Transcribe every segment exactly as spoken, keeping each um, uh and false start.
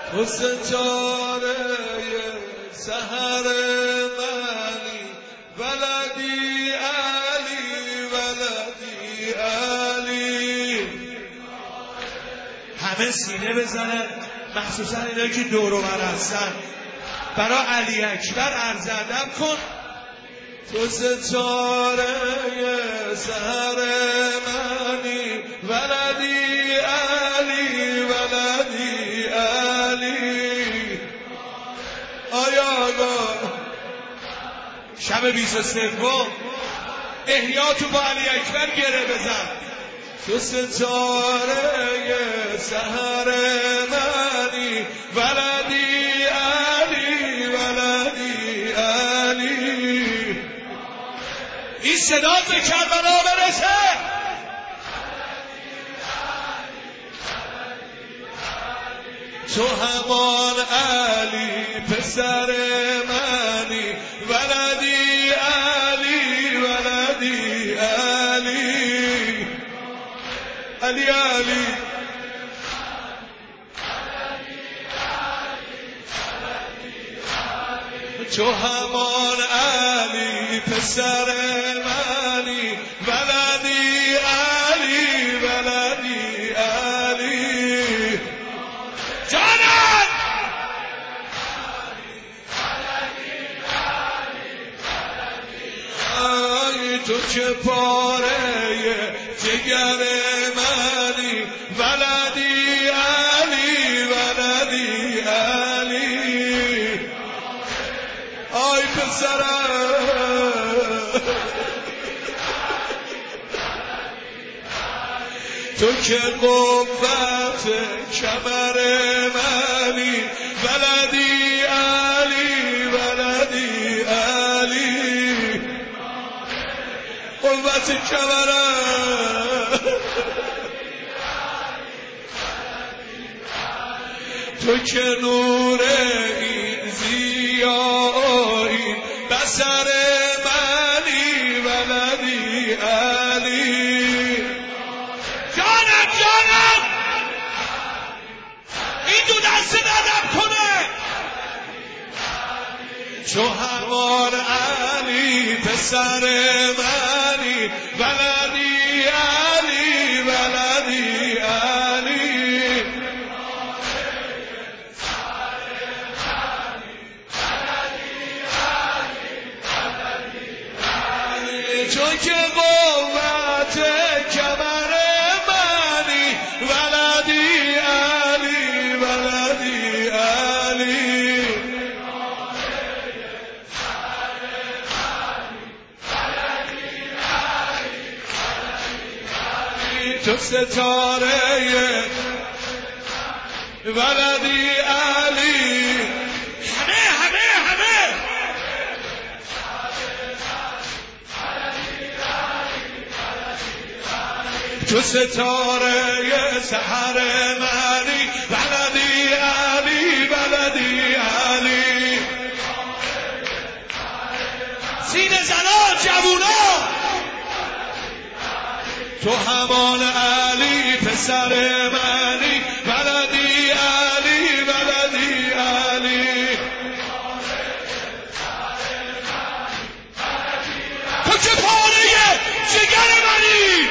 تو ستاره سحر منی ولدی علی ولدی علی. همه سینه بزنن مخصوصا اینا که دور و بر هستن برای علی اکبر عرض ادب کن. تو ستاره سحر منی ولدی علی ولدی علی. آیا شب بیست و سوم احیا تو با علی اکبر گره بزن. تو ستاره سحر منی ولدی علی ولدی علی. این صدا به کربلا برسه. تو همان علی پسر منی ولدی علی ولدی علی. علی علی تو همان علی پسر منی ولدی علی ولدی علی. جانم آی تو که پاره جگر منی ولدی علی ولدی علی. آی پسرم تو که قوت کمر منی ولدی علی ولدی علی. قوت کمرم تو که نور این ضیایی بصر منی ولدی علی. جانم جانم این دو دست ندم کنه. تو همان علی پسر منی ولدی علی ولدی علی. تو که قوت کمر منی ولدی علی ولدی علی. تو ستاره ولدی علی. همه همه همه تو ستاره سحر منی ولدی علی ولدی علی. سینه زنا جوونا تو همان علی پسر منی ولدی علی ولدی علی. تو که پاره جگر منی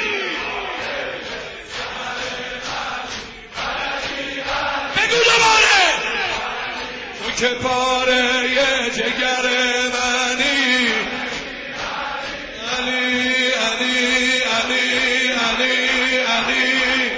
بگو دوباره. تو که پاره جگر منی علی علی علی علی علی.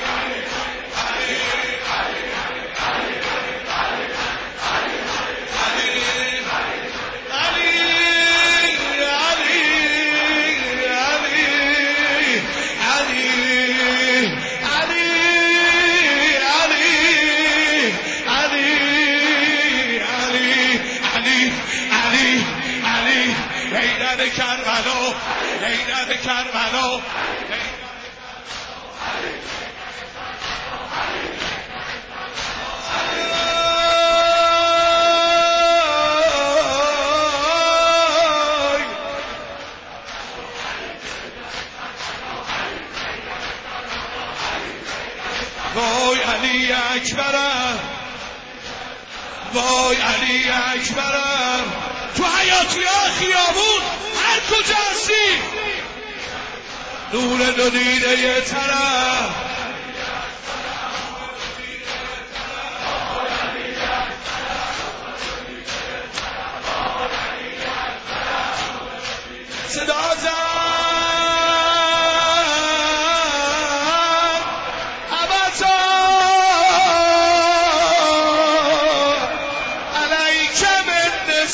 کربلا حیدر کربلا. وای علی اکبرم وای علی اکبرم تو حیاتی ها خیابون هر کجا هستی نور دو دیده یه طرف صدا زن عباسا علیک من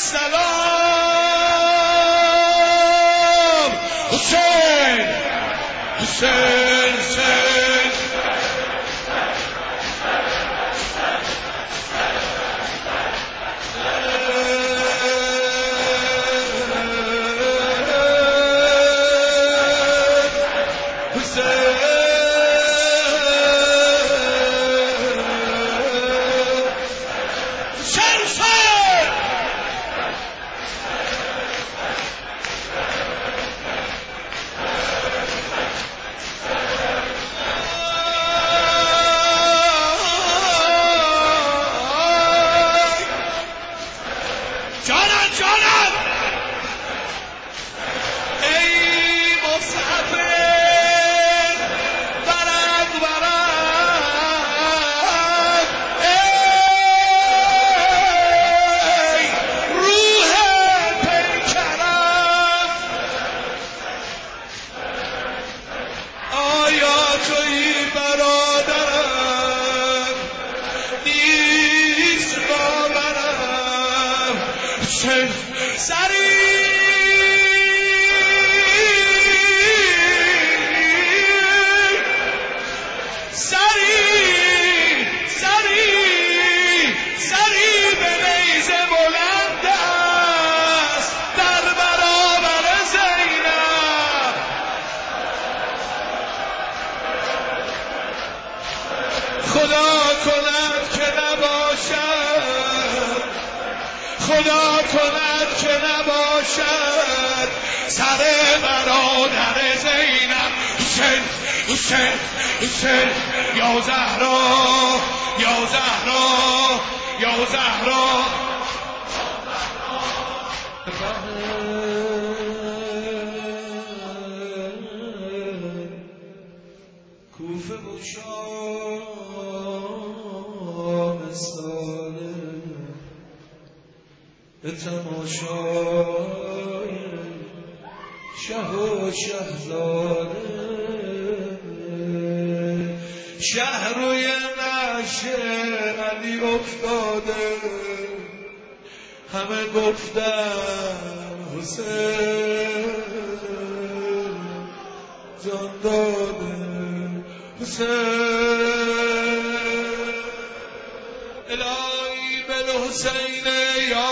السلام حسین حسین حسین جانم جانم ای مسافر برق برق ای روح پیکرم آیا تویی برادرم نیست باورم سری سری سری سری به نیزه بلند است در برابر زینب خدا کند که نباشد خدا کند که نباشد سر برادر زینب حسین حسین حسین یا زهرا یا زهرا یا زهرا کوفه و شام ساله به تماشای شه و شهزاده شهر روی نعش علی افتاده همه گفتن حسین جان داده حسین الهی بالحسین یا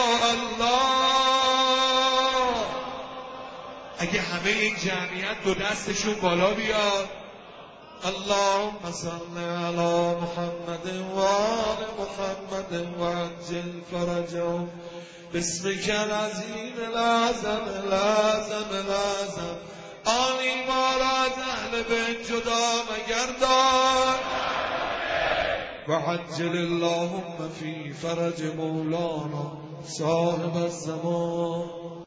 الله اگه همه این جمعیت دو دستشون بالا بیاد اللهم صل علی محمد و آل محمد و عجل فرجهم باسمک العظیم الأعظم الأعظم الأعظم آنی ما را از اهل بیت جدا مگردان و عجل اللهم فی فرج مولانا صاحب الزمان